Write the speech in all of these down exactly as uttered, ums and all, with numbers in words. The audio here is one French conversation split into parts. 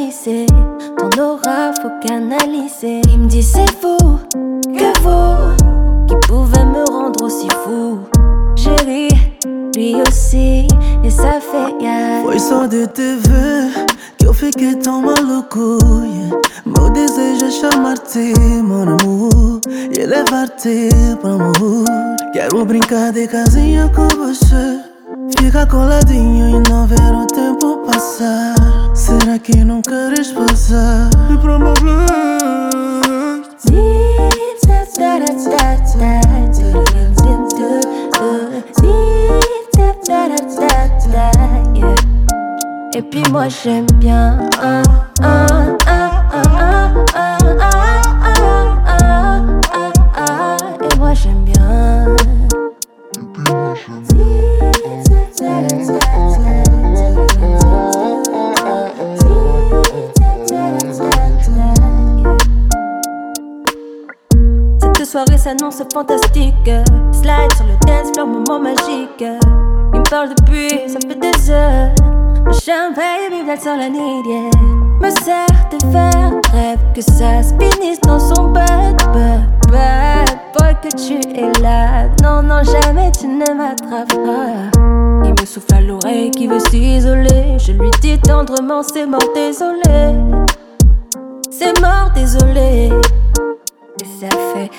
réalisé. Ton aura faut canaliser. Il me dit c'est vous, que vous, qui pouvait me rendre aussi fou. Chérie, lui aussi, et ça fait yeah. Foi só de te ver que eu fiquei tão maluco, yeah. Meu desejo é chamar-te, mon amour, e levar-te pra amor. Quero brincar de casinha com você, ficar coladinho e não ver o tempo passar. Será que não queres passar e pra meu Et puis moi j'aime bien ah, ah, ah, ah, ah, ah, ah, ah, ah, ah, et moi j'aime bien. Cette soirée s'annonce fantastique. Slide sur le dance floor, moment magique. Il me parle depuis, ça fait des heures. Machin baby, that's all I need, yeah. Me sert de verre, rêve que ça se finisse dans son bad, bad, bad boy que tu es là. Non, non, jamais tu ne m'attraperas. Il me souffle à l'oreille qui veut s'isoler. Je lui dis tendrement c'est mort, désolé. C'est mort, désolé. Et ça fait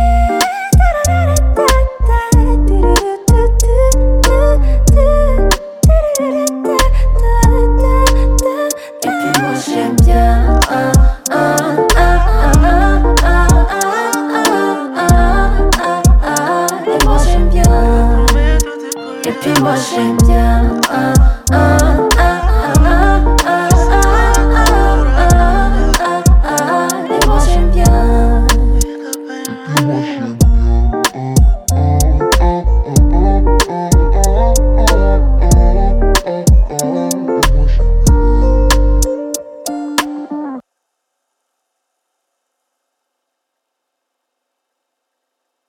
j'aime bien, ah, ah, ah, ah, ah, ah, ah, ah, et moi j'aime bien, et puis moi j'aime bien, ah, ah.